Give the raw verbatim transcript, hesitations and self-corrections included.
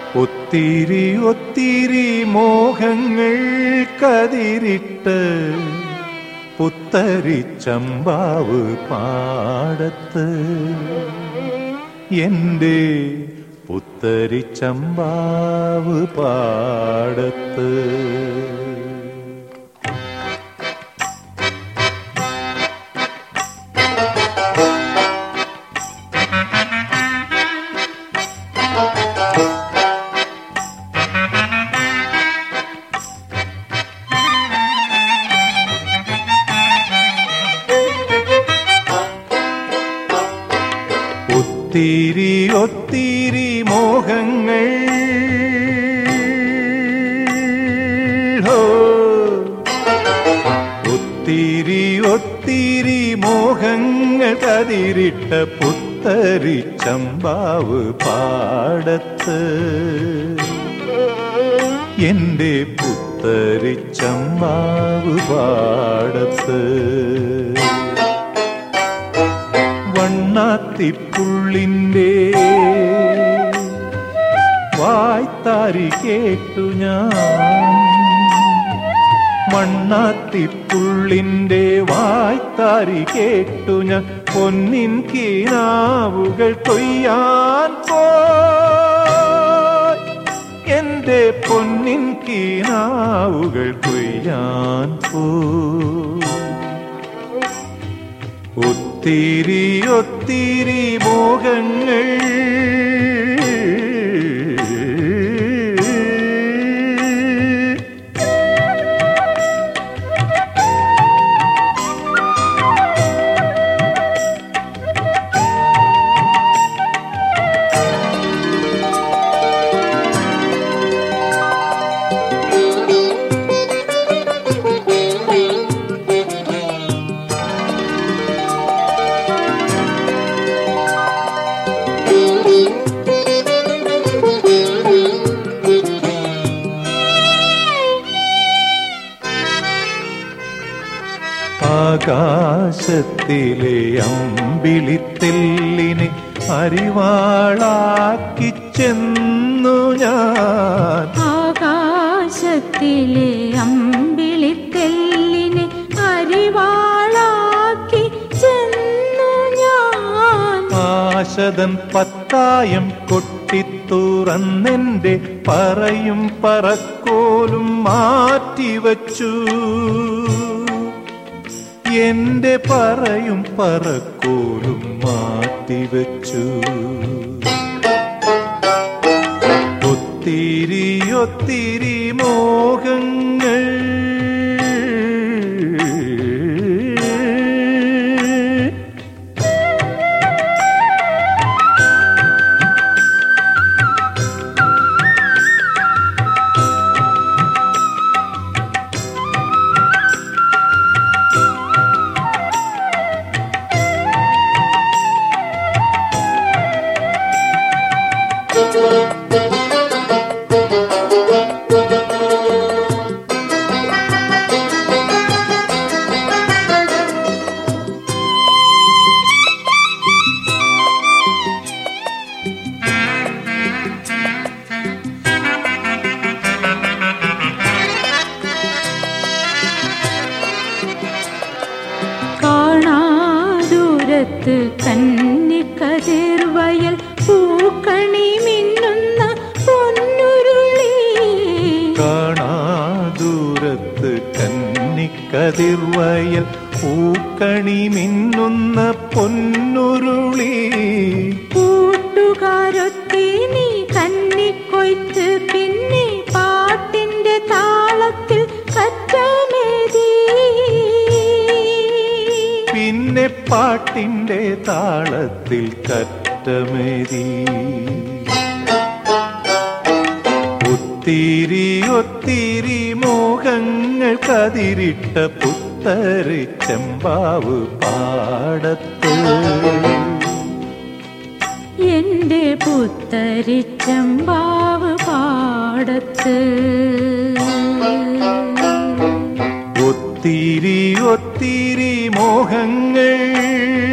ഒത്തിരി ഒത്തിരി മോഹങ്ങൾ കതിരിട്ട് പുത്തരി ചമ്പാവ് പാടത്ത് എൻ്റെ പുത്തരി ചമ്പാവ് പാടത്ത്. ഒത്തിരി ഒത്തിരി മോഹങ്ങൾ ഒത്തിരി ഒത്തിരി മോഹങ്ങൾ കതിരിട്ട പുത്തരി ചമ്പാവ് പാടത്ത് എൻ്റെ പുത്തരി ചമ്പാവ് പാടത്ത്. വണ്ണാത്തിപ്പുള്ളിൻ്റെ വായ്ത്താരി കേട്ടു ഞാൻ, മണ്ണാത്തിപ്പുള്ളിൻ്റെ വായ്ത്താരി കേട്ടു ഞാൻ പൊന്നിൻ കീനാവുകൾ കൊയ്യാൻ പോയി, എൻ്റെ പൊന്നിൻ കീനാവുകൾ കൊയ്യാൻ പോയി. ഒത്തിരി ഒത്തിരി മോഹങ്ങൾ ആകാശത്തിലെ അമ്പിളിത്തെല്ലിനെ അരിവാളാക്കി ചെന്നു ഞാൻ, ആകാശത്തിലെ അമ്പിളിത്തെല്ലിനെ അരിവാളാക്കി ചെന്നു ഞാൻ. ആശതൻ പത്തായം കൊട്ടിത്തുറന്നെൻ്റെ പറയും പറക്കോലും മാറ്റിവച്ചു, എന്റെ പറയും പറക്കോലും മാറ്റിവച്ചു. ഒത്തിരി ഒത്തിരി മോഹങ്ങൾ കാണാദൂരത്ത് കന്നിക്കതിർവയൽ പൂക്കണി മിന്നുന്ന പൊന്നുരുളി, കാണാദൂരത്ത് കന്നിക്കതിർവയൽ പൂക്കണി മിന്നുന്ന പൊന്നുരുളി. കൂട്ടുകാരൊത്തി നീ കന്നിക്കൊയ്ത്ത് പിന്നെ പാട്ടിന്റെ താളത്തിൽ കറ്റമേതി, പിന്നെ പാട്ടിന്റെ താളത്തിൽ കറ്റമേതി. ഒത്തിരി ഒത്തിരി മോഹങ്ങൾ കതിരിട്ട പുത്തരി ചെമ്പാവ് പാടത്ത് എന്റെ പുത്തരി ചെമ്പാവ് പാടത്ത്. ഒത്തിരി ഒത്തിരി മോഹങ്ങൾ